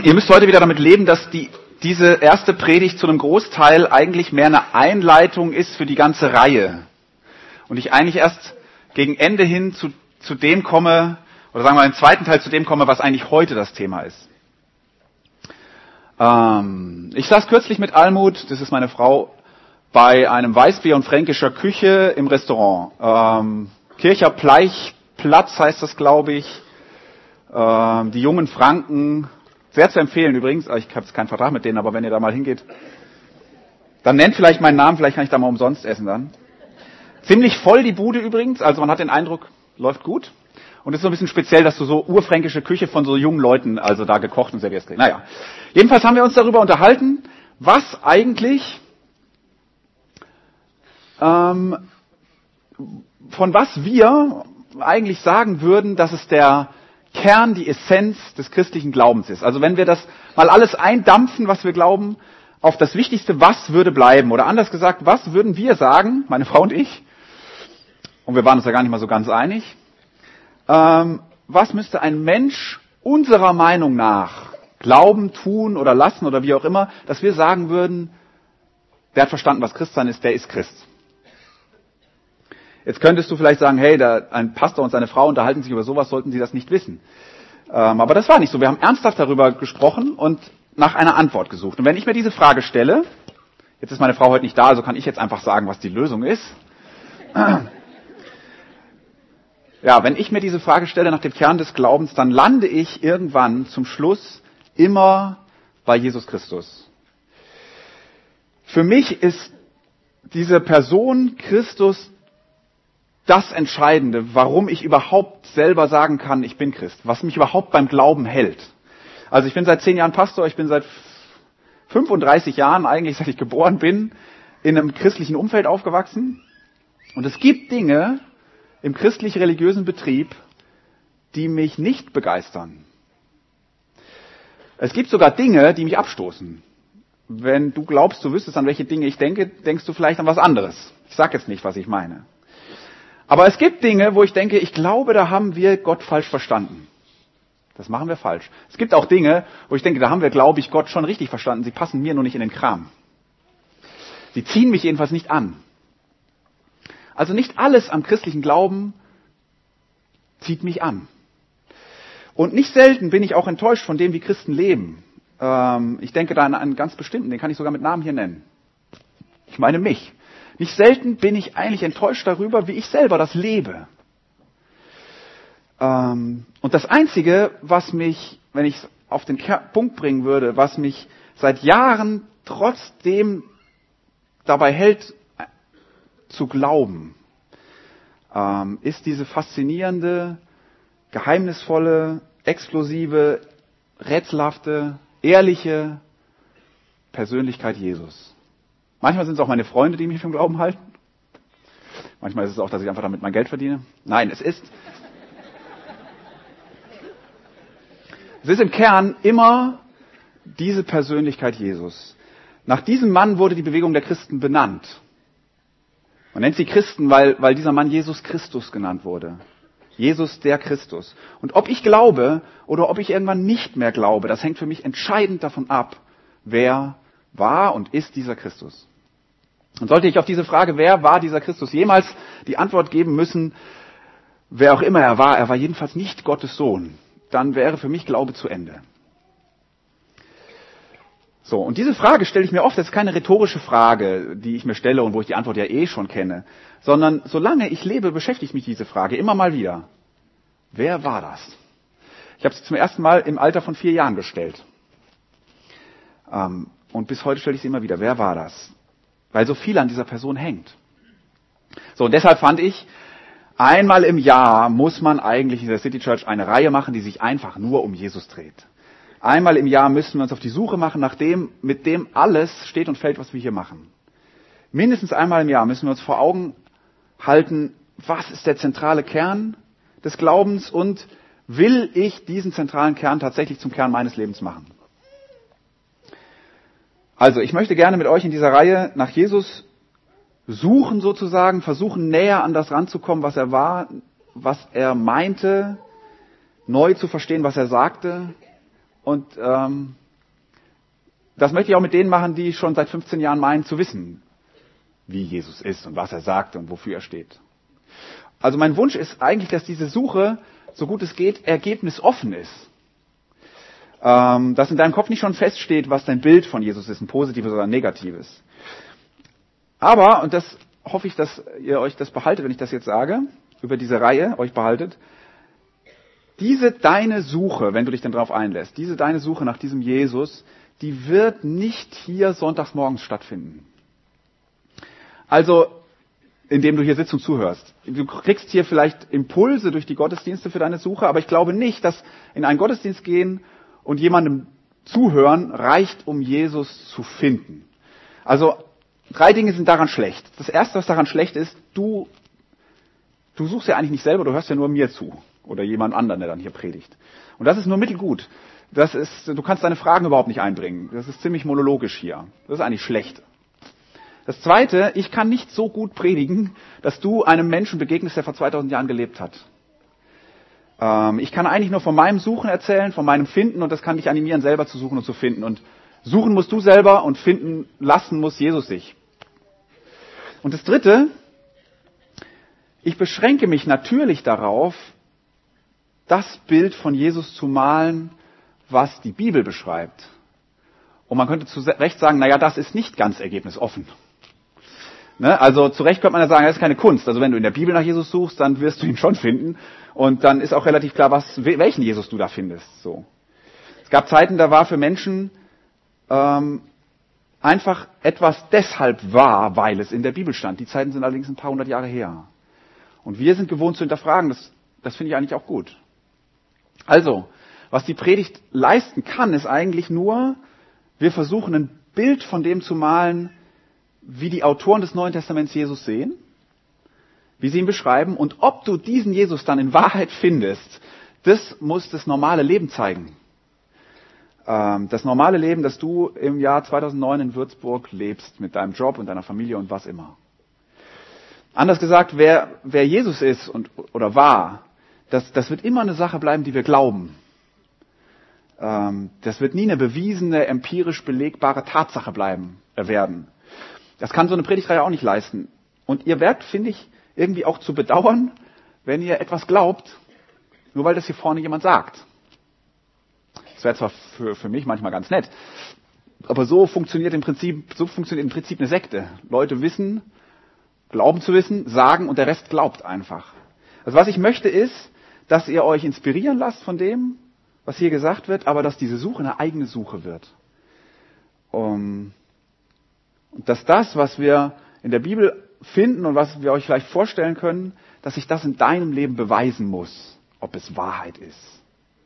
Ihr müsst heute wieder damit leben, dass diese erste Predigt zu einem Großteil eigentlich mehr eine Einleitung ist für die ganze Reihe. Und ich eigentlich erst gegen Ende hin zu dem komme, oder sagen wir mal im zweiten Teil zu dem komme, was eigentlich heute das Thema ist. Ich saß kürzlich mit Almut, das ist meine Frau, bei einem Weißbier und fränkischer Küche im Restaurant. Kircher Pleichplatz heißt das, glaube ich. Die jungen Franken, sehr zu empfehlen übrigens, ich habe jetzt keinen Vertrag mit denen, aber wenn ihr da mal hingeht, dann nennt vielleicht meinen Namen, vielleicht kann ich da mal umsonst essen dann. Ziemlich voll die Bude übrigens, also man hat den Eindruck, läuft gut. Und es ist so ein bisschen speziell, dass du so urfränkische Küche von so jungen Leuten also da gekocht und serviert kriegst. Naja, jedenfalls haben wir uns darüber unterhalten, was eigentlich, von was wir eigentlich sagen würden, dass es der Kern, die Essenz des christlichen Glaubens ist. Also wenn wir das mal alles eindampfen, was wir glauben, auf das Wichtigste, was würde bleiben? Oder anders gesagt, was würden wir sagen, meine Frau und ich, und wir waren uns ja gar nicht mal so ganz einig, was müsste ein Mensch unserer Meinung nach glauben, tun oder lassen oder wie auch immer, dass wir sagen würden, der hat verstanden, was Christsein ist, der ist Christ. Jetzt könntest du vielleicht sagen, hey, ein Pastor und seine Frau unterhalten sich über sowas, sollten sie das nicht wissen. Aber das war nicht so. Wir haben ernsthaft darüber gesprochen und nach einer Antwort gesucht. Und wenn ich mir diese Frage stelle, jetzt ist meine Frau heute nicht da, also kann ich jetzt einfach sagen, was die Lösung ist. Ja, wenn ich mir diese Frage stelle nach dem Kern des Glaubens, dann lande ich irgendwann zum Schluss immer bei Jesus Christus. Für mich ist diese Person Christus das Entscheidende, warum ich überhaupt selber sagen kann, ich bin Christ, was mich überhaupt beim Glauben hält. Also ich bin seit 10 Jahren Pastor, ich bin seit 35 Jahren eigentlich, seit ich geboren bin, in einem christlichen Umfeld aufgewachsen. Und es gibt Dinge im christlich-religiösen Betrieb, die mich nicht begeistern. Es gibt sogar Dinge, die mich abstoßen. Wenn du glaubst, du wüsstest, an welche Dinge ich denke, denkst du vielleicht an was anderes. Ich sage jetzt nicht, was ich meine. Aber es gibt Dinge, wo ich denke, ich glaube, da haben wir Gott falsch verstanden. Das machen wir falsch. Es gibt auch Dinge, wo ich denke, da haben wir, glaube ich, Gott schon richtig verstanden. Sie passen mir nur nicht in den Kram. Sie ziehen mich jedenfalls nicht an. Also nicht alles am christlichen Glauben zieht mich an. Und nicht selten bin ich auch enttäuscht von dem, wie Christen leben. Ich denke da an einen ganz bestimmten, den kann ich sogar mit Namen hier nennen. Ich meine mich. Nicht selten bin ich eigentlich enttäuscht darüber, wie ich selber das lebe. Und das Einzige, was mich, wenn ich es auf den Punkt bringen würde, was mich seit Jahren trotzdem dabei hält, zu glauben, ist diese faszinierende, geheimnisvolle, explosive, rätselhafte, ehrliche Persönlichkeit Jesus. Manchmal sind es auch meine Freunde, die mich für den Glauben halten. Manchmal ist es auch, dass ich einfach damit mein Geld verdiene. Nein, es ist im Kern immer diese Persönlichkeit Jesus. Nach diesem Mann wurde die Bewegung der Christen benannt. Man nennt sie Christen, weil dieser Mann Jesus Christus genannt wurde. Jesus der Christus. Und ob ich glaube oder ob ich irgendwann nicht mehr glaube, das hängt für mich entscheidend davon ab, wer war und ist dieser Christus. Und sollte ich auf diese Frage, wer war dieser Christus, jemals die Antwort geben müssen, wer auch immer er war jedenfalls nicht Gottes Sohn, dann wäre für mich Glaube zu Ende. So, und diese Frage stelle ich mir oft, das ist keine rhetorische Frage, die ich mir stelle und wo ich die Antwort ja eh schon kenne, sondern solange ich lebe, beschäftigt mich diese Frage immer mal wieder. Wer war das? Ich habe sie zum ersten Mal im Alter von 4 Jahren gestellt. Und bis heute stelle ich sie immer wieder. Wer war das? Weil so viel an dieser Person hängt. So, und deshalb fand ich, einmal im Jahr muss man eigentlich in der City Church eine Reihe machen, die sich einfach nur um Jesus dreht. Einmal im Jahr müssen wir uns auf die Suche machen nach dem, mit dem alles steht und fällt, was wir hier machen. Mindestens einmal im Jahr müssen wir uns vor Augen halten, was ist der zentrale Kern des Glaubens und will ich diesen zentralen Kern tatsächlich zum Kern meines Lebens machen? Also, ich möchte gerne mit euch in dieser Reihe nach Jesus suchen sozusagen, versuchen näher an das ranzukommen, was er war, was er meinte, neu zu verstehen, was er sagte Und das möchte ich auch mit denen machen, die schon seit 15 Jahren meinen zu wissen, wie Jesus ist und was er sagt und wofür er steht. Also mein Wunsch ist eigentlich, dass diese Suche, so gut es geht, ergebnisoffen ist. Dass in deinem Kopf nicht schon feststeht, was dein Bild von Jesus ist, ein positives oder ein negatives. Aber, und das hoffe ich, dass ihr euch das behaltet, wenn ich das jetzt sage, über diese Reihe euch behaltet, diese deine Suche, wenn du dich dann darauf einlässt, diese deine Suche nach diesem Jesus, die wird nicht hier sonntags morgens stattfinden. Also, indem du hier sitzt und zuhörst. Du kriegst hier vielleicht Impulse durch die Gottesdienste für deine Suche, aber ich glaube nicht, dass in einen Gottesdienst gehen und jemandem zuhören reicht, um Jesus zu finden. Also 3 Dinge sind daran schlecht. Das erste, was daran schlecht ist, du suchst ja eigentlich nicht selber, du hörst ja nur mir zu. Oder jemand anderen, der dann hier predigt. Und das ist nur mittelgut. Du kannst deine Fragen überhaupt nicht einbringen. Das ist ziemlich monologisch hier. Das ist eigentlich schlecht. Das zweite, ich kann nicht so gut predigen, dass du einem Menschen begegnest, der vor 2000 Jahren gelebt hat. Ich kann eigentlich nur von meinem Suchen erzählen, von meinem Finden, und das kann dich animieren, selber zu suchen und zu finden. Und suchen musst du selber und finden lassen muss Jesus sich. Und das dritte, ich beschränke mich natürlich darauf, das Bild von Jesus zu malen, was die Bibel beschreibt. Und man könnte zu Recht sagen, naja, das ist nicht ganz ergebnisoffen. Ne? Also zu Recht könnte man ja sagen, das ist keine Kunst. Also wenn du in der Bibel nach Jesus suchst, dann wirst du ihn schon finden. Und dann ist auch relativ klar, welchen Jesus du da findest. So. Es gab Zeiten, da war für Menschen einfach etwas deshalb wahr, weil es in der Bibel stand. Die Zeiten sind allerdings ein paar hundert Jahre her. Und wir sind gewohnt zu hinterfragen. Das finde ich eigentlich auch gut. Also, was die Predigt leisten kann, ist eigentlich nur, wir versuchen ein Bild von dem zu malen, wie die Autoren des Neuen Testaments Jesus sehen, wie sie ihn beschreiben, und ob du diesen Jesus dann in Wahrheit findest, das muss das normale Leben zeigen. Das normale Leben, das du im Jahr 2009 in Würzburg lebst, mit deinem Job und deiner Familie und was immer. Anders gesagt, wer Jesus ist oder war, das wird immer eine Sache bleiben, die wir glauben. Das wird nie eine bewiesene, empirisch belegbare Tatsache werden. Das kann so eine Predigtreihe auch nicht leisten. Und ihr werdet, finde ich, irgendwie auch zu bedauern, wenn ihr etwas glaubt, nur weil das hier vorne jemand sagt. Das wäre zwar für mich manchmal ganz nett, aber so funktioniert im Prinzip eine Sekte. Leute wissen, glauben zu wissen, sagen und der Rest glaubt einfach. Also was ich möchte ist, dass ihr euch inspirieren lasst von dem, was hier gesagt wird, aber dass diese Suche eine eigene Suche wird. Und dass das, was wir in der Bibel finden und was wir euch vielleicht vorstellen können, dass sich das in deinem Leben beweisen muss, ob es Wahrheit ist.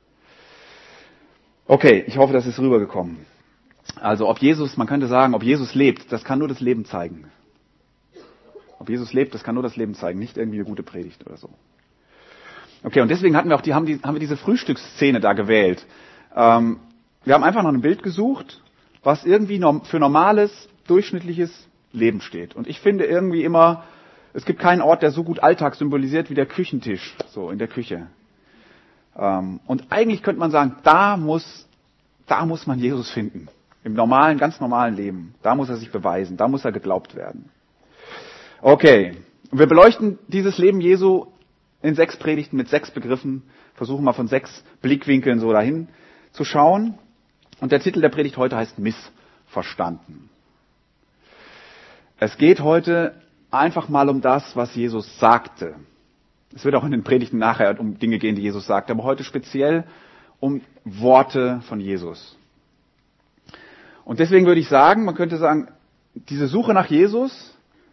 Okay, ich hoffe, das ist rübergekommen. Also man könnte sagen, ob Jesus lebt, das kann nur das Leben zeigen. Ob Jesus lebt, das kann nur das Leben zeigen, nicht irgendwie eine gute Predigt oder so. Okay, und deswegen haben wir diese Frühstücksszene da gewählt. Wir haben einfach noch ein Bild gesucht, was irgendwie für normales, durchschnittliches Leben steht. Und ich finde irgendwie immer, es gibt keinen Ort, der so gut Alltag symbolisiert wie der Küchentisch, so in der Küche. Und eigentlich könnte man sagen, da muss man Jesus finden. Im normalen, ganz normalen Leben. Da muss er sich beweisen, da muss er geglaubt werden. Okay, wir beleuchten dieses Leben Jesu in 6 Predigten mit 6 Begriffen, versuchen mal von 6 Blickwinkeln so dahin zu schauen. Und der Titel der Predigt heute heißt Missverstanden. Es geht heute einfach mal um das, was Jesus sagte. Es wird auch in den Predigten nachher um Dinge gehen, die Jesus sagte, aber heute speziell um Worte von Jesus. Und deswegen würde ich sagen, man könnte sagen, diese Suche nach Jesus,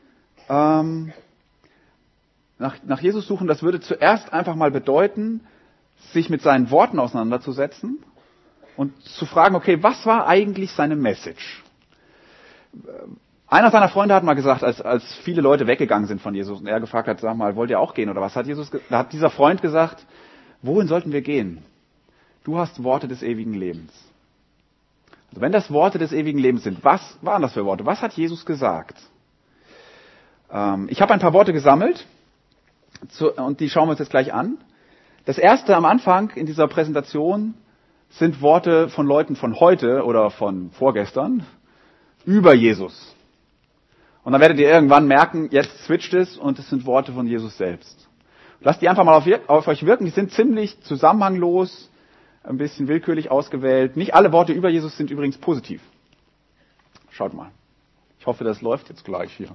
nach Jesus suchen, das würde zuerst einfach mal bedeuten, sich mit seinen Worten auseinanderzusetzen und zu fragen, okay, was war eigentlich seine Message? Einer seiner Freunde hat mal gesagt, als viele Leute weggegangen sind von Jesus und er gefragt hat, sag mal, wollt ihr auch gehen oder was? Da hat dieser Freund gesagt, wohin sollten wir gehen? Du hast Worte des ewigen Lebens. Also wenn das Worte des ewigen Lebens sind, was waren das für Worte? Was hat Jesus gesagt? Ich habe ein paar Worte gesammelt und die schauen wir uns jetzt gleich an. Das erste am Anfang in dieser Präsentation sind Worte von Leuten von heute oder von vorgestern über Jesus. Und dann werdet ihr irgendwann merken, jetzt switcht es und es sind Worte von Jesus selbst. Lasst die einfach mal auf euch wirken. Die sind ziemlich zusammenhanglos, ein bisschen willkürlich ausgewählt. Nicht alle Worte über Jesus sind übrigens positiv. Schaut mal. Ich hoffe, das läuft jetzt gleich hier.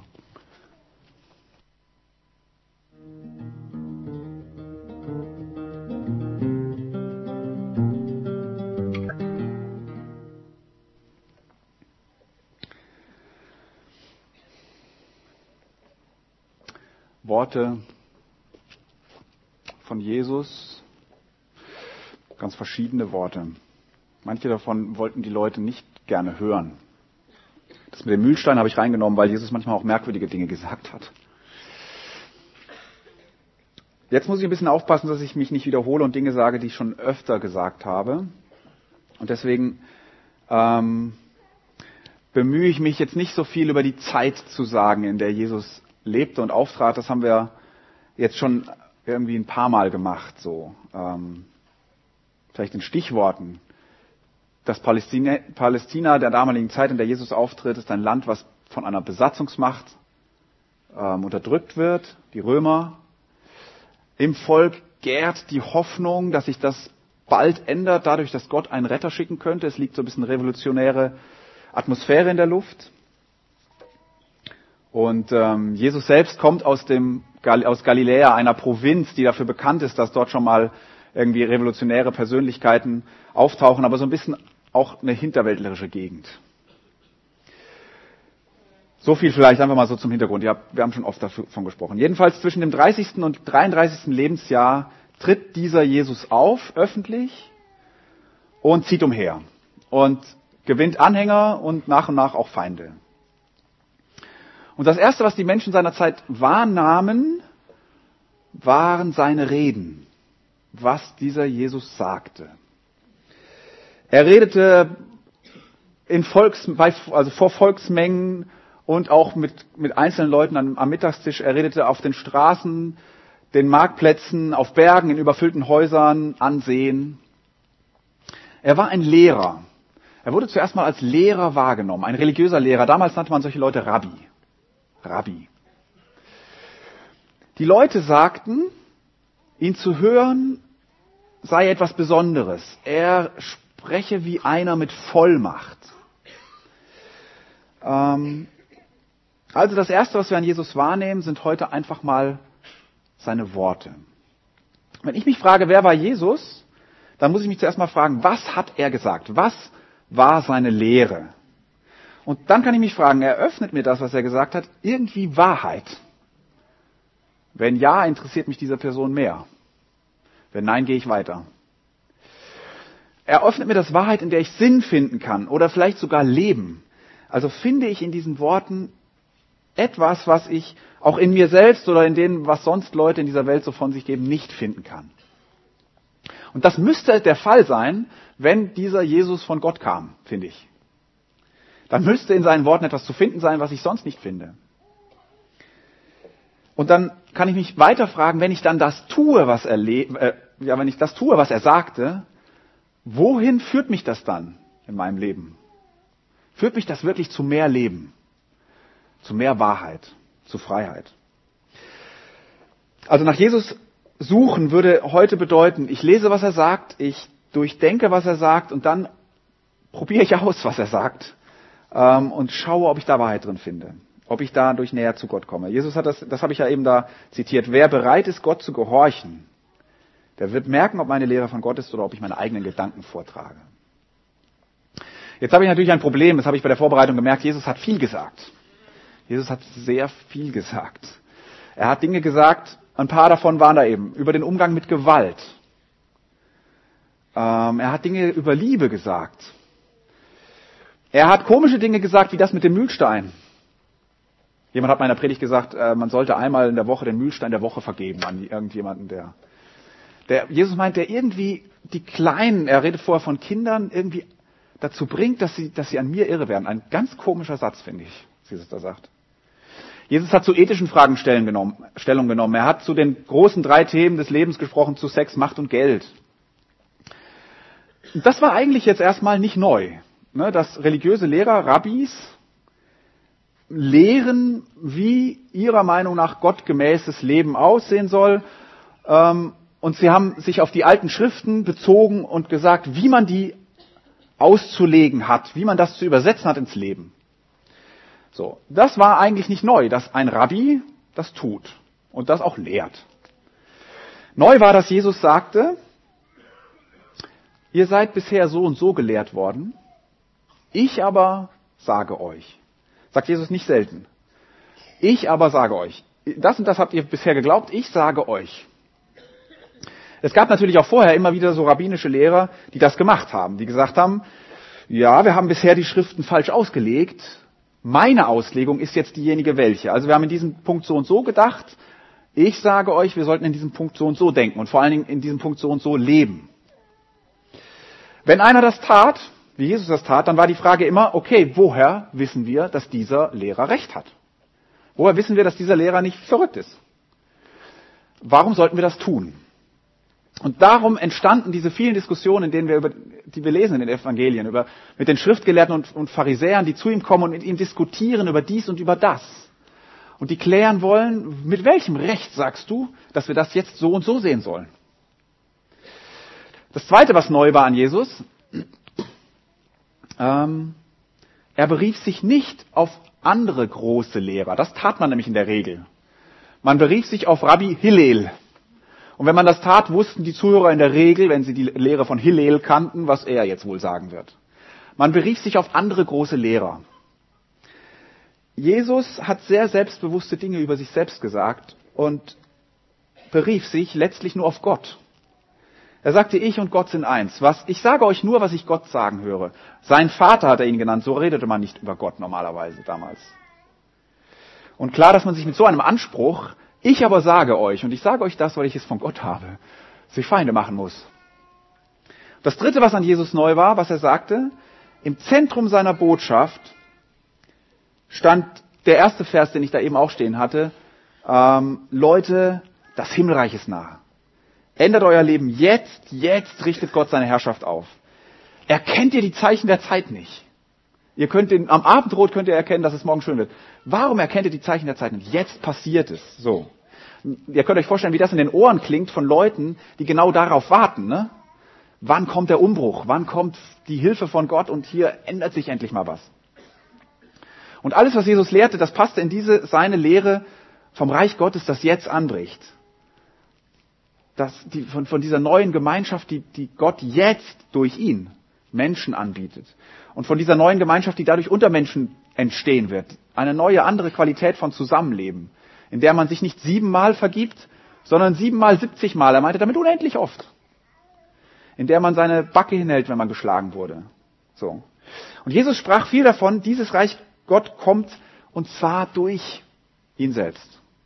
Worte von Jesus, ganz verschiedene Worte. Manche davon wollten die Leute nicht gerne hören. Das mit dem Mühlstein habe ich reingenommen, weil Jesus manchmal auch merkwürdige Dinge gesagt hat. Jetzt muss ich ein bisschen aufpassen, dass ich mich nicht wiederhole und Dinge sage, die ich schon öfter gesagt habe. Und deswegen bemühe ich mich jetzt nicht so viel über die Zeit zu sagen, in der Jesus lebte und auftrat. Das haben wir jetzt schon irgendwie ein paar Mal gemacht, so vielleicht in Stichworten. Das Palästina der damaligen Zeit, in der Jesus auftritt, ist ein Land, was von einer Besatzungsmacht unterdrückt wird, die Römer. Im Volk gärt die Hoffnung, dass sich das bald ändert, dadurch, dass Gott einen Retter schicken könnte. Es liegt so ein bisschen revolutionäre Atmosphäre in der Luft. Und Jesus selbst kommt aus Galiläa, einer Provinz, die dafür bekannt ist, dass dort schon mal irgendwie revolutionäre Persönlichkeiten auftauchen, aber so ein bisschen auch eine hinterwäldlerische Gegend. So viel vielleicht einfach mal so zum Hintergrund. Ja, wir haben schon oft davon gesprochen. Jedenfalls zwischen dem 30. und 33. Lebensjahr tritt dieser Jesus auf, öffentlich, und zieht umher. Und gewinnt Anhänger und nach auch Feinde. Und das Erste, was die Menschen seiner Zeit wahrnahmen, waren seine Reden, was dieser Jesus sagte. Er redete vor Volksmengen und auch mit einzelnen Leuten am Mittagstisch. Er redete auf den Straßen, den Marktplätzen, auf Bergen, in überfüllten Häusern, an Seen. Er war ein Lehrer. Er wurde zuerst mal als Lehrer wahrgenommen, ein religiöser Lehrer. Damals nannte man solche Leute Rabbi. Rabbi. Die Leute sagten, ihn zu hören sei etwas Besonderes. Er spreche wie einer mit Vollmacht. Also das Erste, was wir an Jesus wahrnehmen, sind heute einfach mal seine Worte. Wenn ich mich frage, wer war Jesus, dann muss ich mich zuerst mal fragen, was hat er gesagt? Was war seine Lehre? Und dann kann ich mich fragen, eröffnet mir das, was er gesagt hat, irgendwie Wahrheit? Wenn ja, interessiert mich diese Person mehr. Wenn nein, gehe ich weiter. Eröffnet mir das Wahrheit, in der ich Sinn finden kann oder vielleicht sogar Leben. Also finde ich in diesen Worten etwas, was ich auch in mir selbst oder in dem, was sonst Leute in dieser Welt so von sich geben, nicht finden kann. Und das müsste der Fall sein, wenn dieser Jesus von Gott kam, finde ich. Dann müsste in seinen Worten etwas zu finden sein, was ich sonst nicht finde. Und dann kann ich mich weiter fragen, wenn ich dann das tue, was er sagte, wohin führt mich das dann in meinem Leben? Führt mich das wirklich zu mehr Leben, zu mehr Wahrheit, zu Freiheit? Also nach Jesus suchen würde heute bedeuten, ich lese, was er sagt, ich durchdenke, was er sagt und dann probiere ich aus, was er sagt und schaue, ob ich da Wahrheit drin finde, ob ich dadurch näher zu Gott komme. Jesus hat das habe ich ja eben da zitiert, wer bereit ist, Gott zu gehorchen, der wird merken, ob meine Lehre von Gott ist oder ob ich meine eigenen Gedanken vortrage. Jetzt habe ich natürlich ein Problem, das habe ich bei der Vorbereitung gemerkt, Jesus hat viel gesagt. Jesus hat sehr viel gesagt. Er hat Dinge gesagt, ein paar davon waren da eben, über den Umgang mit Gewalt. Er hat Dinge über Liebe gesagt. Er hat komische Dinge gesagt, wie das mit dem Mühlstein. Jemand hat in meiner Predigt gesagt, man sollte einmal in der Woche den Mühlstein der Woche vergeben an irgendjemanden, der Jesus meint, der irgendwie die Kleinen, er redet vorher von Kindern, irgendwie dazu bringt, dass sie an mir irre werden. Ein ganz komischer Satz, finde ich, was Jesus da sagt. Jesus hat zu ethischen Fragen Stellung genommen. Er hat zu den großen 3 Themen des Lebens gesprochen, zu Sex, Macht und Geld. Das war eigentlich jetzt erstmal nicht neu, ne, dass religiöse Lehrer, Rabbis, lehren, wie ihrer Meinung nach gottgemäßes Leben aussehen soll. Und sie haben sich auf die alten Schriften bezogen und gesagt, wie man die auszulegen hat, wie man das zu übersetzen hat ins Leben. So, das war eigentlich nicht neu, dass ein Rabbi das tut und das auch lehrt. Neu war, dass Jesus sagte, ihr seid bisher so und so gelehrt worden, ich aber sage euch. Sagt Jesus nicht selten. Ich aber sage euch. Das und das habt ihr bisher geglaubt, ich sage euch. Es gab natürlich auch vorher immer wieder so rabbinische Lehrer, die das gemacht haben, die gesagt haben, ja, wir haben bisher die Schriften falsch ausgelegt, meine Auslegung ist jetzt diejenige welche. Also wir haben in diesem Punkt so und so gedacht, ich sage euch, wir sollten in diesem Punkt so und so denken und vor allen Dingen in diesem Punkt so und so leben. Wenn einer das tat, wie Jesus das tat, dann war die Frage immer, okay, woher wissen wir, dass dieser Lehrer recht hat? Woher wissen wir, dass dieser Lehrer nicht verrückt ist? Warum sollten wir das tun? Und darum entstanden diese vielen Diskussionen, die wir lesen in den Evangelien, mit den Schriftgelehrten und Pharisäern, die zu ihm kommen und mit ihm diskutieren über dies und über das. Und die klären wollen, mit welchem Recht sagst du, dass wir das jetzt so und so sehen sollen? Das Zweite, was neu war an Jesus, er berief sich nicht auf andere große Lehrer. Das tat man nämlich in der Regel. Man berief sich auf Rabbi Hillel. Und wenn man das tat, wussten die Zuhörer in der Regel, wenn sie die Lehre von Hillel kannten, was er jetzt wohl sagen wird. Man berief sich auf andere große Lehrer. Jesus hat sehr selbstbewusste Dinge über sich selbst gesagt und berief sich letztlich nur auf Gott. Er sagte, ich und Gott sind eins. Ich sage euch nur, was ich Gott sagen höre. Sein Vater hat er ihn genannt, so redete man nicht über Gott normalerweise damals. Und klar, dass man sich mit so einem Anspruch, ich aber sage euch, und ich sage euch das, weil ich es von Gott habe, sich Feinde machen muss. Das Dritte, was an Jesus neu war, was er sagte, im Zentrum seiner Botschaft stand der erste Vers, den ich da eben auch stehen hatte, Leute, das Himmelreich ist nahe. Ändert euer Leben jetzt richtet Gott seine Herrschaft auf. Erkennt ihr die Zeichen der Zeit nicht? Am Abendrot könnt ihr erkennen, dass es morgen schön wird. Warum erkennt ihr die Zeichen der Zeit nicht? Jetzt passiert es. So. Ihr könnt euch vorstellen, wie das in den Ohren klingt von Leuten, die genau darauf warten, ne? Wann kommt der Umbruch? Wann kommt die Hilfe von Gott? Und hier ändert sich endlich mal was. Und alles, was Jesus lehrte, das passte in seine Lehre vom Reich Gottes, das jetzt anbricht. Von dieser neuen Gemeinschaft, die Gott jetzt durch ihn Menschen anbietet. Und von dieser neuen Gemeinschaft, die dadurch unter Menschen entstehen wird. Eine neue, andere Qualität von Zusammenleben, in der man sich nicht 7-mal vergibt, sondern 7-mal, 70-mal. Er meinte damit unendlich oft. In der man seine Backe hinhält, wenn man geschlagen wurde. So. Und Jesus sprach viel davon, dieses Reich Gott kommt, und zwar durch ihn selbst.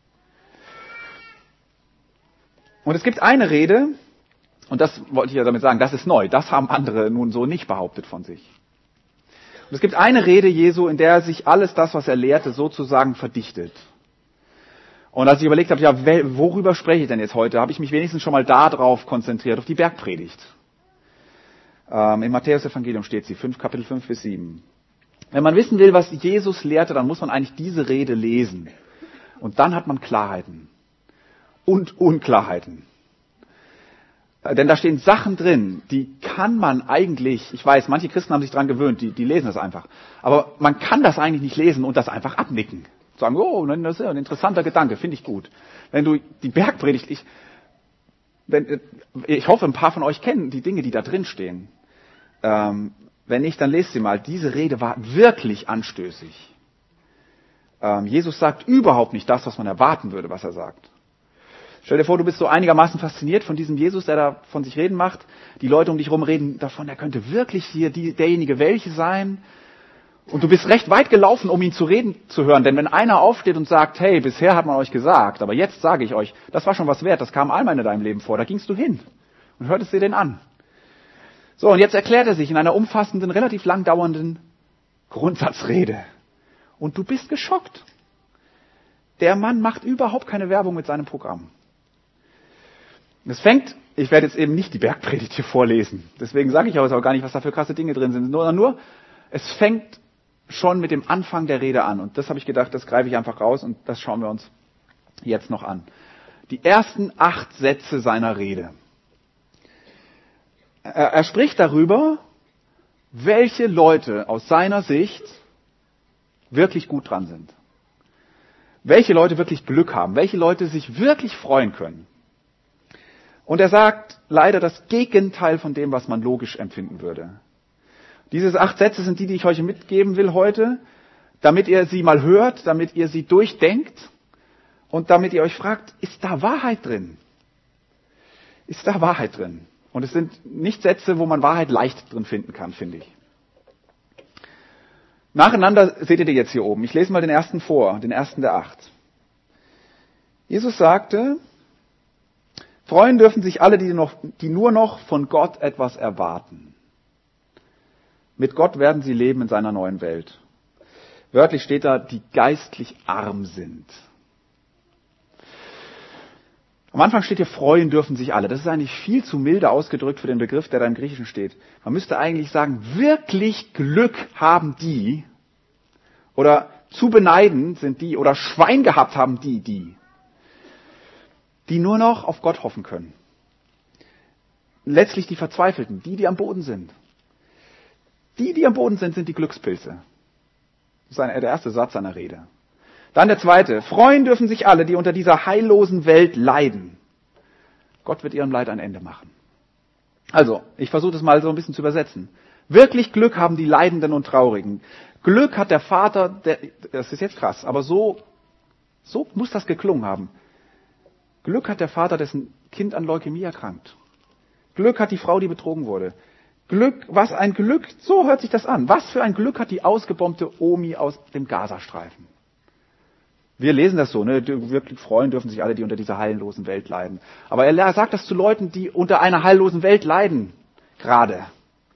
Und es gibt eine Rede, und das wollte ich ja damit sagen, das ist neu, das haben andere nun so nicht behauptet von sich. Und es gibt eine Rede Jesu, in der sich alles das, was er lehrte, sozusagen verdichtet. Und als ich überlegt habe, ja, worüber spreche ich denn jetzt heute, habe ich mich wenigstens schon mal darauf konzentriert, auf die Bergpredigt. Im Matthäus-Evangelium steht sie, Kapitel 5 bis 7. Wenn man wissen will, was Jesus lehrte, dann muss man eigentlich diese Rede lesen. Und dann hat man Klarheiten. Und Unklarheiten. Denn da stehen Sachen drin, die kann man eigentlich, ich weiß, manche Christen haben sich dran gewöhnt, die lesen das einfach. Aber man kann das eigentlich nicht lesen und das einfach abnicken. Sagen, oh, das ist ja ein interessanter Gedanke, finde ich gut. Wenn du die Bergpredigt, ich hoffe, ein paar von euch kennen die Dinge, die da drin stehen. Wenn nicht, dann lest sie mal. Diese Rede war wirklich anstößig. Jesus sagt überhaupt nicht das, was man erwarten würde, was er sagt. Stell dir vor, du bist so einigermaßen fasziniert von diesem Jesus, der da von sich reden macht. Die Leute um dich herum reden davon, er könnte wirklich hier derjenige welche sein. Und du bist recht weit gelaufen, um ihn zu reden zu hören. Denn wenn einer aufsteht und sagt, hey, bisher hat man euch gesagt, aber jetzt sage ich euch, das war schon was wert, das kam einmal in deinem Leben vor, da gingst du hin und hörtest dir den an. So, und jetzt erklärt er sich in einer umfassenden, relativ lang dauernden Grundsatzrede. Und du bist geschockt. Der Mann macht überhaupt keine Werbung mit seinem Programm. Es fängt ich werde jetzt eben nicht die Bergpredigt hier vorlesen. Deswegen sage ich auch gar nicht, was da für krasse Dinge drin sind. Nur, es fängt schon mit dem Anfang der Rede an. Und das habe ich gedacht, das greife ich einfach raus und das schauen wir uns jetzt noch an. Die ersten 8 Sätze seiner Rede. Er spricht darüber, welche Leute aus seiner Sicht wirklich gut dran sind. Welche Leute wirklich Glück haben, welche Leute sich wirklich freuen können. Und er sagt leider das Gegenteil von dem, was man logisch empfinden würde. Diese 8 Sätze sind die ich euch mitgeben will heute, damit ihr sie mal hört, damit ihr sie durchdenkt und damit ihr euch fragt, ist da Wahrheit drin? Ist da Wahrheit drin? Und es sind nicht Sätze, wo man Wahrheit leicht drin finden kann, finde ich. Nacheinander seht ihr die jetzt hier oben. Ich lese mal den ersten vor, den ersten der 8. Jesus sagte, freuen dürfen sich alle, die nur noch von Gott etwas erwarten. Mit Gott werden sie leben in seiner neuen Welt. Wörtlich steht da, die geistlich arm sind. Am Anfang steht hier, freuen dürfen sich alle. Das ist eigentlich viel zu milde ausgedrückt für den Begriff, der da im Griechischen steht. Man müsste eigentlich sagen, wirklich Glück haben die, oder zu beneiden sind die, oder Schwein gehabt haben die nur noch auf Gott hoffen können. Letztlich die Verzweifelten, die am Boden sind. Die am Boden sind die Glückspilze. Das ist der erste Satz seiner Rede. Dann der zweite. Freuen dürfen sich alle, die unter dieser heillosen Welt leiden. Gott wird ihrem Leid ein Ende machen. Also, ich versuche das mal so ein bisschen zu übersetzen. Wirklich Glück haben die Leidenden und Traurigen. Glück hat der Vater, das ist jetzt krass, aber so muss das geklungen haben. Glück hat der Vater, dessen Kind an Leukämie erkrankt. Glück hat die Frau, die betrogen wurde. Glück, was ein Glück, so hört sich das an. Was für ein Glück hat die ausgebombte Omi aus dem Gazastreifen? Wir lesen das so, ne? Wirklich freuen dürfen sich alle, die unter dieser heillosen Welt leiden. Aber er sagt das zu Leuten, die unter einer heillosen Welt leiden. Gerade.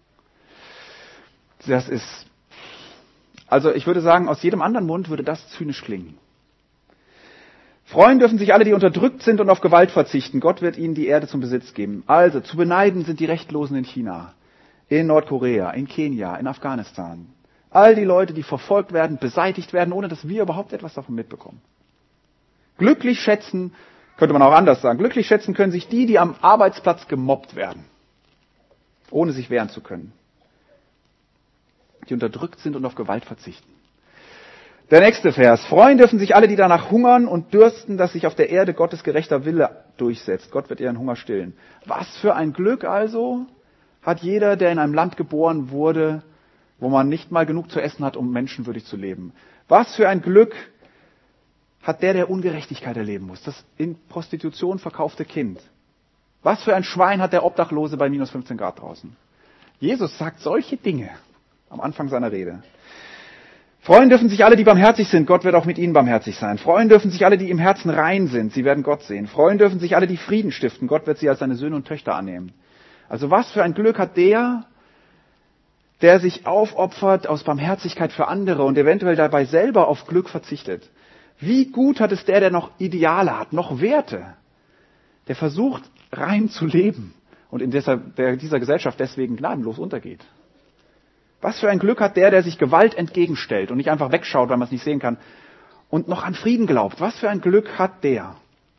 Das ist, also ich würde sagen, aus jedem anderen Mund würde das zynisch klingen. Freuen dürfen sich alle, die unterdrückt sind und auf Gewalt verzichten. Gott wird ihnen die Erde zum Besitz geben. Also, zu beneiden sind die Rechtlosen in China, in Nordkorea, in Kenia, in Afghanistan. All die Leute, die verfolgt werden, beseitigt werden, ohne dass wir überhaupt etwas davon mitbekommen. Glücklich schätzen, könnte man auch anders sagen, glücklich schätzen können sich die am Arbeitsplatz gemobbt werden, ohne sich wehren zu können. Die unterdrückt sind und auf Gewalt verzichten. Der nächste Vers. Freuen dürfen sich alle, die danach hungern und dürsten, dass sich auf der Erde Gottes gerechter Wille durchsetzt. Gott wird ihren Hunger stillen. Was für ein Glück also hat jeder, der in einem Land geboren wurde, wo man nicht mal genug zu essen hat, um menschenwürdig zu leben. Was für ein Glück hat der Ungerechtigkeit erleben muss. Das in Prostitution verkaufte Kind. Was für ein Schwein hat der Obdachlose bei minus 15 Grad draußen. Jesus sagt solche Dinge am Anfang seiner Rede. Freuen dürfen sich alle, die barmherzig sind. Gott wird auch mit ihnen barmherzig sein. Freuen dürfen sich alle, die im Herzen rein sind. Sie werden Gott sehen. Freuen dürfen sich alle, die Frieden stiften. Gott wird sie als seine Söhne und Töchter annehmen. Also was für ein Glück hat der sich aufopfert aus Barmherzigkeit für andere und eventuell dabei selber auf Glück verzichtet. Wie gut hat es der noch Ideale hat, noch Werte, der versucht, rein zu leben und in dieser Gesellschaft deswegen gnadenlos untergeht. Was für ein Glück hat der sich Gewalt entgegenstellt und nicht einfach wegschaut, weil man es nicht sehen kann und noch an Frieden glaubt. Was für ein Glück hat der?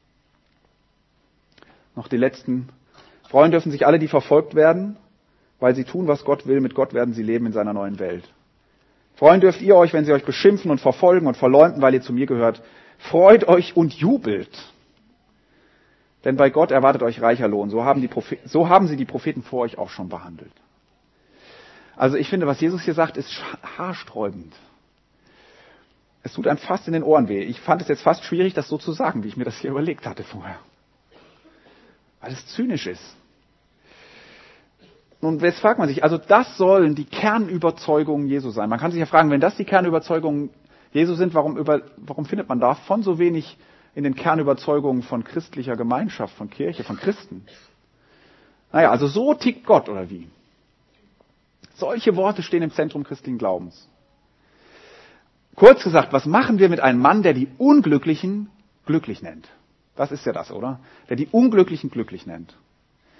Noch die letzten. Freuen dürfen sich alle, die verfolgt werden, weil sie tun, was Gott will. Mit Gott werden sie leben in seiner neuen Welt. Freuen dürft ihr euch, wenn sie euch beschimpfen und verfolgen und verleumden, weil ihr zu mir gehört. Freut euch und jubelt. Denn bei Gott erwartet euch reicher Lohn. So haben sie die Propheten vor euch auch schon behandelt. Also ich finde, was Jesus hier sagt, ist haarsträubend. Es tut einem fast in den Ohren weh. Ich fand es jetzt fast schwierig, das so zu sagen, wie ich mir das hier überlegt hatte vorher. Weil es zynisch ist. Nun, jetzt fragt man sich, also das sollen die Kernüberzeugungen Jesu sein. Man kann sich ja fragen, wenn das die Kernüberzeugungen Jesu sind, warum findet man davon so wenig in den Kernüberzeugungen von christlicher Gemeinschaft, von Kirche, von Christen? Naja, also so tickt Gott, oder wie? Solche Worte stehen im Zentrum christlichen Glaubens. Kurz gesagt, was machen wir mit einem Mann, der die Unglücklichen glücklich nennt? Das ist ja das, oder? Der die Unglücklichen glücklich nennt.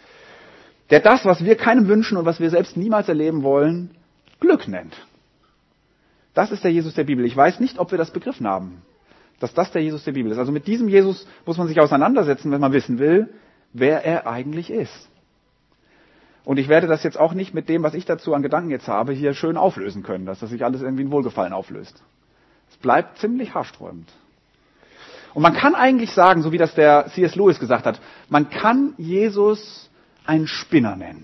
der das, was wir keinem wünschen und was wir selbst niemals erleben wollen, Glück nennt. Das ist der Jesus der Bibel. Ich weiß nicht, ob wir das begriffen haben, dass das der Jesus der Bibel ist. Also mit diesem Jesus muss man sich auseinandersetzen, wenn man wissen will, wer er eigentlich ist. Und ich werde das jetzt auch nicht mit dem, was ich dazu an Gedanken jetzt habe, hier schön auflösen können, dass das sich alles irgendwie in Wohlgefallen auflöst. Es bleibt ziemlich haarsträubend. Und man kann eigentlich sagen, so wie das der C.S. Lewis gesagt hat, man kann Jesus einen Spinner nennen.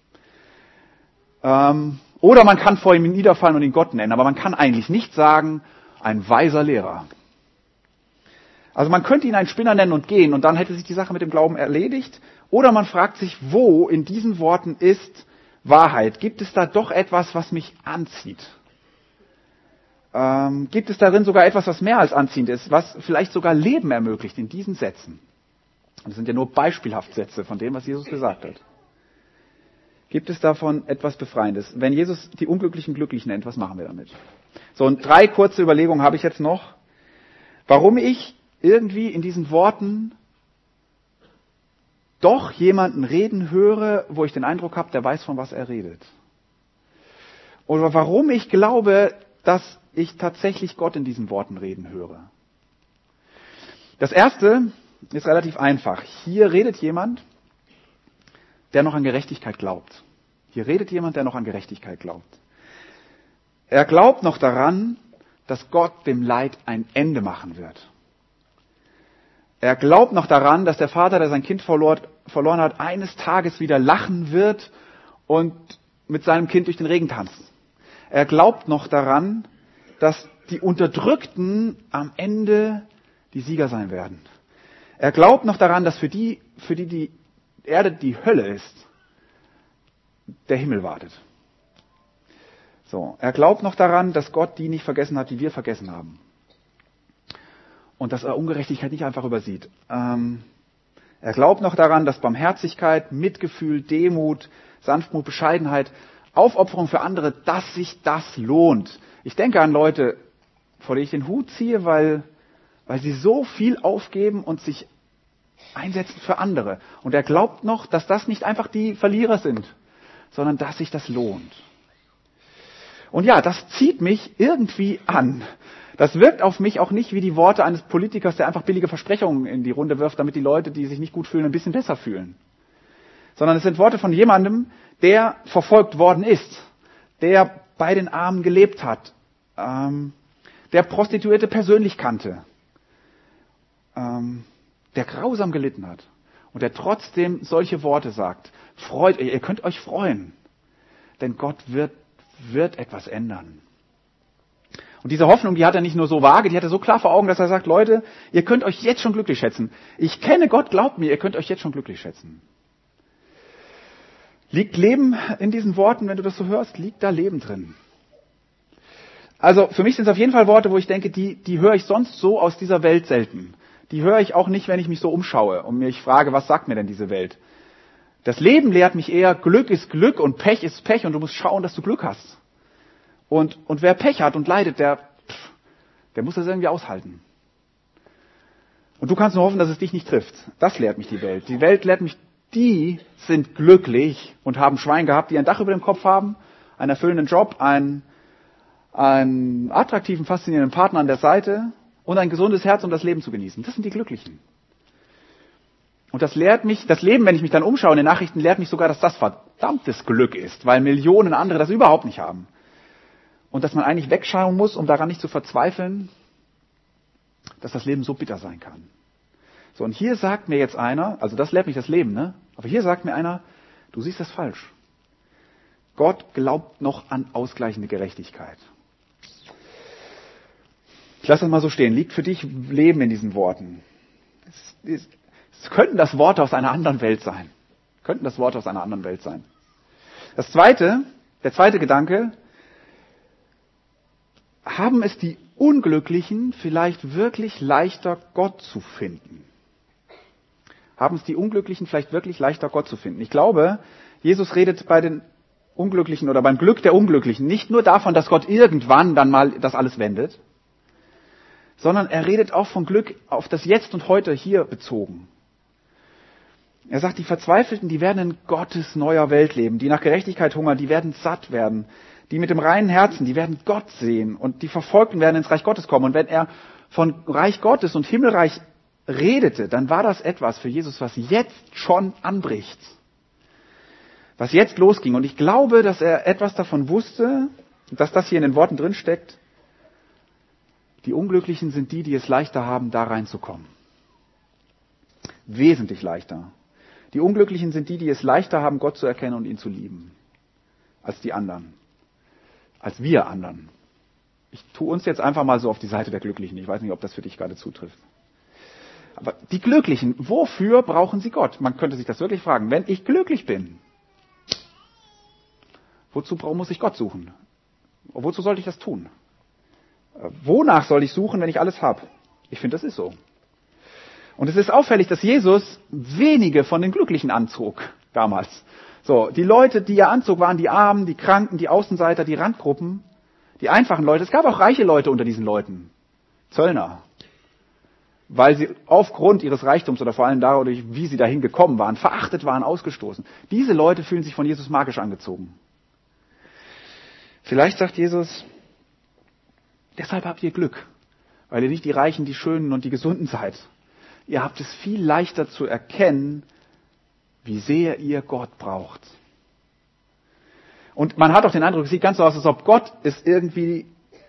Oder man kann vor ihm niederfallen und ihn Gott nennen, aber man kann eigentlich nicht sagen, ein weiser Lehrer. Also man könnte ihn einen Spinner nennen und gehen und dann hätte sich die Sache mit dem Glauben erledigt. Oder man fragt sich, wo in diesen Worten ist Wahrheit? Gibt es da doch etwas, was mich anzieht? Gibt es darin sogar etwas, was mehr als anziehend ist, was vielleicht sogar Leben ermöglicht in diesen Sätzen? Das sind ja nur beispielhaft Sätze von dem, was Jesus gesagt hat. Gibt es davon etwas Befreiendes? Wenn Jesus die Unglücklichen glücklich nennt, was machen wir damit? So, und 3 kurze Überlegungen habe ich jetzt noch, warum ich irgendwie in diesen Worten doch jemanden reden höre, wo ich den Eindruck habe, der weiß, von was er redet. Oder warum ich glaube, dass ich tatsächlich Gott in diesen Worten reden höre. Das erste ist relativ einfach. Hier redet jemand, der noch an Gerechtigkeit glaubt. Hier redet jemand, der noch an Gerechtigkeit glaubt. Er glaubt noch daran, dass Gott dem Leid ein Ende machen wird. Er glaubt noch daran, dass der Vater, der sein Kind verloren hat, eines Tages wieder lachen wird und mit seinem Kind durch den Regen tanzt. Er glaubt noch daran, dass die Unterdrückten am Ende die Sieger sein werden. Er glaubt noch daran, dass für die die Erde die Hölle ist, der Himmel wartet. So, er glaubt noch daran, dass Gott die nicht vergessen hat, die wir vergessen haben. Und dass er Ungerechtigkeit nicht einfach übersieht. Er glaubt noch daran, dass Barmherzigkeit, Mitgefühl, Demut, Sanftmut, Bescheidenheit, Aufopferung für andere, dass sich das lohnt. Ich denke an Leute, vor denen ich den Hut ziehe, weil sie so viel aufgeben und sich einsetzen für andere. Und er glaubt noch, dass das nicht einfach die Verlierer sind, sondern dass sich das lohnt. Und ja, das zieht mich irgendwie an. Das wirkt auf mich auch nicht wie die Worte eines Politikers, der einfach billige Versprechungen in die Runde wirft, damit die Leute, die sich nicht gut fühlen, ein bisschen besser fühlen. Sondern es sind Worte von jemandem, der verfolgt worden ist, der bei den Armen gelebt hat, der Prostituierte persönlich kannte, der grausam gelitten hat und der trotzdem solche Worte sagt. Freut euch, ihr könnt euch freuen, denn Gott wird etwas ändern. Und diese Hoffnung, die hat er nicht nur so vage, die hat er so klar vor Augen, dass er sagt, Leute, ihr könnt euch jetzt schon glücklich schätzen. Ich kenne Gott, glaubt mir, ihr könnt euch jetzt schon glücklich schätzen. Liegt Leben in diesen Worten, wenn du das so hörst, liegt da Leben drin? Also für mich sind es auf jeden Fall Worte, wo ich denke, die höre ich sonst so aus dieser Welt selten. Die höre ich auch nicht, wenn ich mich so umschaue und mich frage, was sagt mir denn diese Welt? Das Leben lehrt mich eher, Glück ist Glück und Pech ist Pech und du musst schauen, dass du Glück hast. Und wer Pech hat und leidet, der muss das irgendwie aushalten. Und du kannst nur hoffen, dass es dich nicht trifft. Das lehrt mich die Welt. Die Welt lehrt mich, die sind glücklich und haben Schwein gehabt, die ein Dach über dem Kopf haben, einen erfüllenden Job, einen attraktiven, faszinierenden Partner an der Seite und ein gesundes Herz, um das Leben zu genießen. Das sind die Glücklichen. Und das lehrt mich, das Leben, wenn ich mich dann umschaue in den Nachrichten, lehrt mich sogar, dass das verdammtes Glück ist, weil Millionen andere das überhaupt nicht haben. Und dass man eigentlich wegschauen muss, um daran nicht zu verzweifeln, dass das Leben so bitter sein kann. So, und hier sagt mir jetzt einer, also das lehrt mich das Leben, ne? Aber hier sagt mir einer, du siehst das falsch. Gott glaubt noch an ausgleichende Gerechtigkeit. Ich lasse das mal so stehen. Liegt für dich Leben in diesen Worten? Es könnten das Worte aus einer anderen Welt sein. Könnten das Worte aus einer anderen Welt sein. Der zweite Gedanke, haben es die Unglücklichen vielleicht wirklich leichter, Gott zu finden? Haben es die Unglücklichen vielleicht wirklich leichter, Gott zu finden? Ich glaube, Jesus redet bei den Unglücklichen oder beim Glück der Unglücklichen nicht nur davon, dass Gott irgendwann dann mal das alles wendet, sondern er redet auch von Glück auf das Jetzt und Heute hier bezogen. Er sagt, die Verzweifelten, die werden in Gottes neuer Welt leben, die nach Gerechtigkeit hungern, die werden satt werden, die mit dem reinen Herzen, die werden Gott sehen und die Verfolgten werden ins Reich Gottes kommen. Und wenn er von Reich Gottes und Himmelreich redete, dann war das etwas für Jesus, was jetzt schon anbricht, was jetzt losging. Und ich glaube, dass er etwas davon wusste, dass das hier in den Worten drin steckt. Die Unglücklichen sind die, die es leichter haben, da reinzukommen. Wesentlich leichter. Die Unglücklichen sind die es leichter haben, Gott zu erkennen und ihn zu lieben, als die anderen, als wir anderen. Ich tue uns jetzt einfach mal so auf die Seite der Glücklichen. Ich weiß nicht, ob das für dich gerade zutrifft. Aber die Glücklichen, wofür brauchen sie Gott? Man könnte sich das wirklich fragen. Wenn ich glücklich bin, wozu muss ich Gott suchen? Wozu sollte ich das tun? Wonach soll ich suchen, wenn ich alles habe? Ich finde, das ist so. Und es ist auffällig, dass Jesus wenige von den Glücklichen anzog damals. So, die Leute, die er anzog, waren die Armen, die Kranken, die Außenseiter, die Randgruppen, die einfachen Leute. Es gab auch reiche Leute unter diesen Leuten. Zöllner. Weil sie aufgrund ihres Reichtums oder vor allem dadurch, wie sie dahin gekommen waren, verachtet waren, ausgestoßen. Diese Leute fühlen sich von Jesus magisch angezogen. Vielleicht sagt Jesus, deshalb habt ihr Glück, weil ihr nicht die Reichen, die Schönen und die Gesunden seid. Ihr habt es viel leichter zu erkennen, wie sehr ihr Gott braucht. Und man hat auch den Eindruck, es sieht ganz so aus, als ob Gott es irgendwie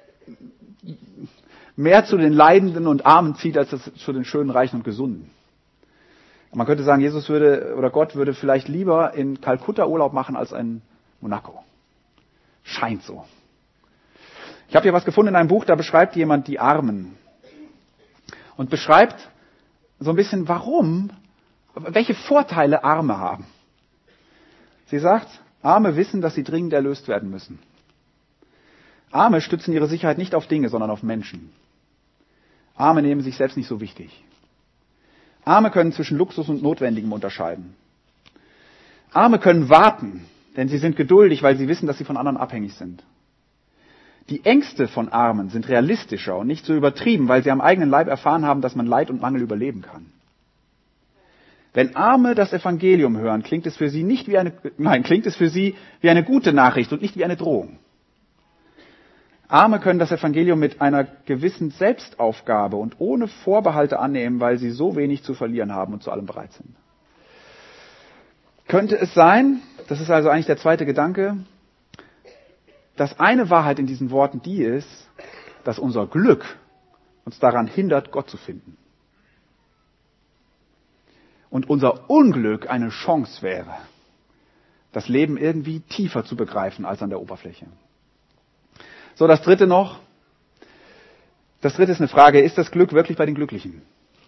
mehr zu den Leidenden und Armen zieht, als es zu den Schönen, Reichen und Gesunden. Man könnte sagen, Gott würde vielleicht lieber in Kalkutta Urlaub machen als in Monaco. Scheint so. Ich habe hier was gefunden in einem Buch, da beschreibt jemand die Armen. Und beschreibt so ein bisschen, welche Vorteile Arme haben. Sie sagt, Arme wissen, dass sie dringend erlöst werden müssen. Arme stützen ihre Sicherheit nicht auf Dinge, sondern auf Menschen. Arme nehmen sich selbst nicht so wichtig. Arme können zwischen Luxus und Notwendigem unterscheiden. Arme können warten, denn sie sind geduldig, weil sie wissen, dass sie von anderen abhängig sind. Die Ängste von Armen sind realistischer und nicht so übertrieben, weil sie am eigenen Leib erfahren haben, dass man Leid und Mangel überleben kann. Wenn Arme das Evangelium hören, klingt es für sie wie eine gute Nachricht und nicht wie eine Drohung. Arme können das Evangelium mit einer gewissen Selbstaufgabe und ohne Vorbehalte annehmen, weil sie so wenig zu verlieren haben und zu allem bereit sind. Könnte es sein, das ist also eigentlich der zweite Gedanke, dass eine Wahrheit in diesen Worten die ist, dass unser Glück uns daran hindert, Gott zu finden. Und unser Unglück eine Chance wäre, das Leben irgendwie tiefer zu begreifen als an der Oberfläche. So, das dritte noch. Das dritte ist eine Frage, ist das Glück wirklich bei den Glücklichen?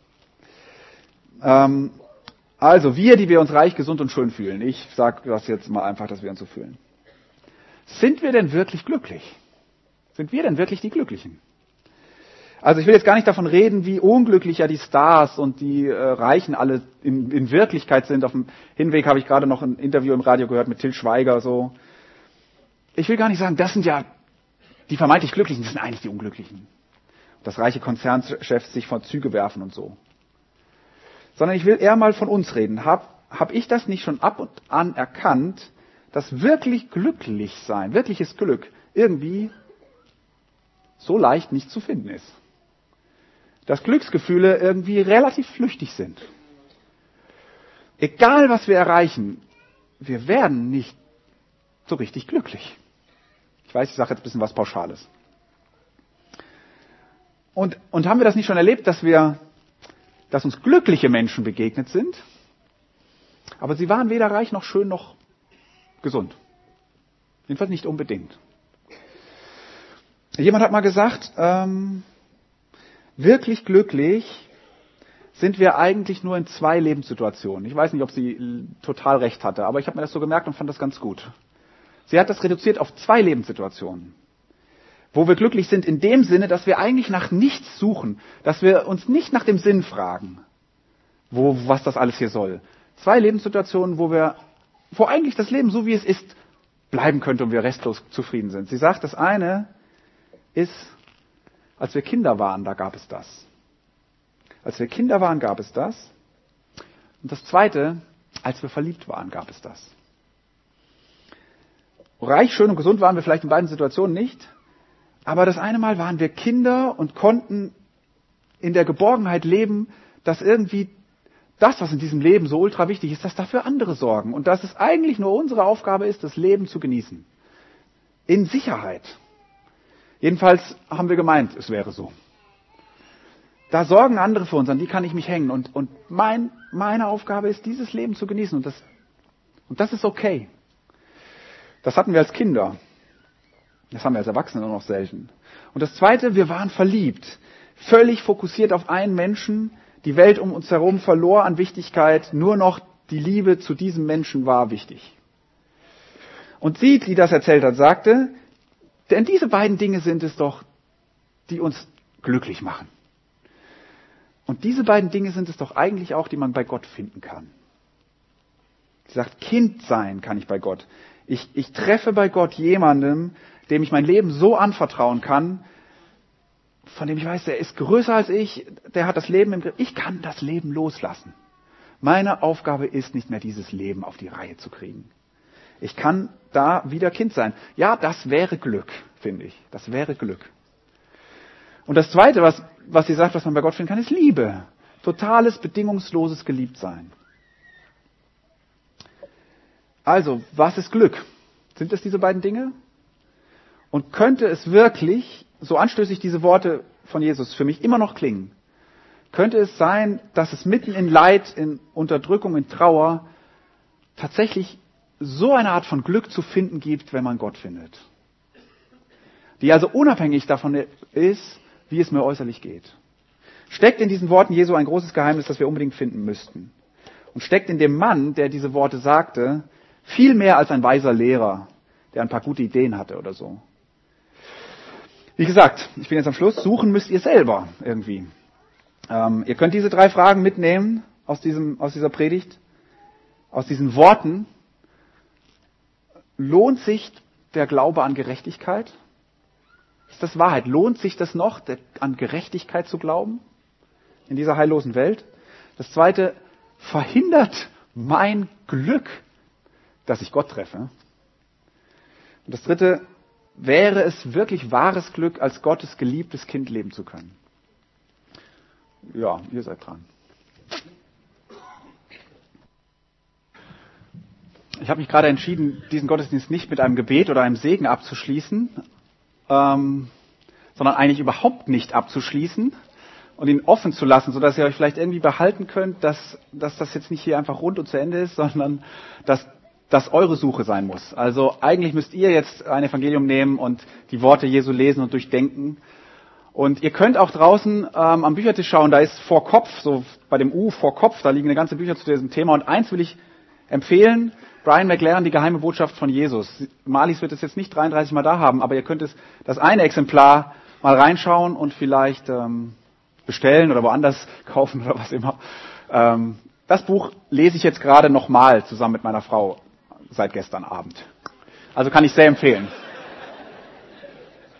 Also wir, die wir uns reich, gesund und schön fühlen. Ich sage das jetzt mal einfach, dass wir uns so fühlen. Sind wir denn wirklich glücklich? Sind wir denn wirklich die Glücklichen? Also ich will jetzt gar nicht davon reden, wie unglücklich ja die Stars und die Reichen alle in Wirklichkeit sind. Auf dem Hinweg habe ich gerade noch ein Interview im Radio gehört mit Til Schweiger. So. Ich will gar nicht sagen, das sind ja die vermeintlich Glücklichen, das sind eigentlich die Unglücklichen. Dass reiche Konzernchefs sich vor Züge werfen und so. Sondern ich will eher mal von uns reden. Hab ich das nicht schon ab und an erkannt, dass wirklich glücklich sein, wirkliches Glück irgendwie so leicht nicht zu finden ist? Dass Glücksgefühle irgendwie relativ flüchtig sind. Egal was wir erreichen, wir werden nicht so richtig glücklich. Ich weiß, ich sage jetzt ein bisschen was Pauschales. Und haben wir das nicht schon erlebt, dass uns glückliche Menschen begegnet sind, aber sie waren weder reich noch schön noch gesund. Jedenfalls nicht unbedingt. Jemand hat mal gesagt, wirklich glücklich sind wir eigentlich nur in 2 Lebenssituationen. Ich weiß nicht, ob sie total recht hatte, aber ich habe mir das so gemerkt und fand das ganz gut. Sie hat das reduziert auf 2 Lebenssituationen, wo wir glücklich sind in dem Sinne, dass wir eigentlich nach nichts suchen, dass wir uns nicht nach dem Sinn fragen, was das alles hier soll. 2 Lebenssituationen, wo eigentlich das Leben so wie es ist bleiben könnte und wir restlos zufrieden sind. Sie sagt, das eine ist, als wir Kinder waren, da gab es das. Als wir Kinder waren, gab es das. Und das zweite Als wir verliebt waren, gab es das. Reich, schön und gesund waren wir vielleicht in beiden Situationen nicht. Aber das eine Mal waren wir Kinder und konnten in der Geborgenheit leben, dass irgendwie das, was in diesem Leben so ultra wichtig ist, dass dafür andere sorgen. Und dass es eigentlich nur unsere Aufgabe ist, das Leben zu genießen. In Sicherheit. Jedenfalls haben wir gemeint, es wäre so. Da sorgen andere für uns, an die kann ich mich hängen. Und meine Aufgabe ist, dieses Leben zu genießen. Und das ist okay. Das hatten wir als Kinder. Das haben wir als Erwachsene nur noch selten. Und das Zweite, wir waren verliebt. Völlig fokussiert auf einen Menschen. Die Welt um uns herum verlor an Wichtigkeit. Nur noch die Liebe zu diesem Menschen war wichtig. Und sie, die das erzählt hat, sagte, denn diese beiden Dinge sind es doch, die uns glücklich machen. Und diese beiden Dinge sind es doch eigentlich auch, die man bei Gott finden kann. Sie sagt, Kind sein kann ich bei Gott. Ich treffe bei Gott jemandem, dem ich mein Leben so anvertrauen kann, von dem ich weiß, der ist größer als ich, der hat das Leben im Griff. Ich kann das Leben loslassen. Meine Aufgabe ist nicht mehr, dieses Leben auf die Reihe zu kriegen. Ich kann da wieder Kind sein. Ja, das wäre Glück, finde ich. Das wäre Glück. Und das Zweite, was sie sagt, was man bei Gott finden kann, ist Liebe. Totales, bedingungsloses Geliebtsein. Also, was ist Glück? Sind es diese beiden Dinge? Und könnte es wirklich, so anstößig diese Worte von Jesus für mich immer noch klingen, könnte es sein, dass es mitten in Leid, in Unterdrückung, in Trauer tatsächlich so eine Art von Glück zu finden gibt, wenn man Gott findet? Die also unabhängig davon ist, wie es mir äußerlich geht. Steckt in diesen Worten Jesu ein großes Geheimnis, das wir unbedingt finden müssten. Und steckt in dem Mann, der diese Worte sagte, viel mehr als ein weiser Lehrer, der ein paar gute Ideen hatte oder so. Wie gesagt, ich bin jetzt am Schluss, suchen müsst ihr selber irgendwie. Ihr könnt diese 3 Fragen mitnehmen aus dieser Predigt, aus diesen Worten. Lohnt sich der Glaube an Gerechtigkeit? Ist das Wahrheit? Lohnt sich das noch, an Gerechtigkeit zu glauben in dieser heillosen Welt? Das Zweite, verhindert mein Glück, dass ich Gott treffe? Und das Dritte, wäre es wirklich wahres Glück, als Gottes geliebtes Kind leben zu können? Ja, ihr seid dran. Ich habe mich gerade entschieden, diesen Gottesdienst nicht mit einem Gebet oder einem Segen abzuschließen, sondern eigentlich überhaupt nicht abzuschließen und ihn offen zu lassen, sodass ihr euch vielleicht irgendwie behalten könnt, dass das jetzt nicht hier einfach rund und zu Ende ist, sondern dass das eure Suche sein muss. Also eigentlich müsst ihr jetzt ein Evangelium nehmen und die Worte Jesu lesen und durchdenken. Und ihr könnt auch draußen am Büchertisch schauen, da ist vor Kopf, so bei dem U vor Kopf, da liegen eine ganze Bücher zu diesem Thema. Und eins will ich empfehlen, Brian McLaren, die geheime Botschaft von Jesus. Marlies wird es jetzt nicht 33 Mal da haben, aber ihr könnt das eine Exemplar mal reinschauen und vielleicht bestellen oder woanders kaufen oder was immer. Das Buch lese ich jetzt gerade nochmal zusammen mit meiner Frau seit gestern Abend. Also kann ich sehr empfehlen.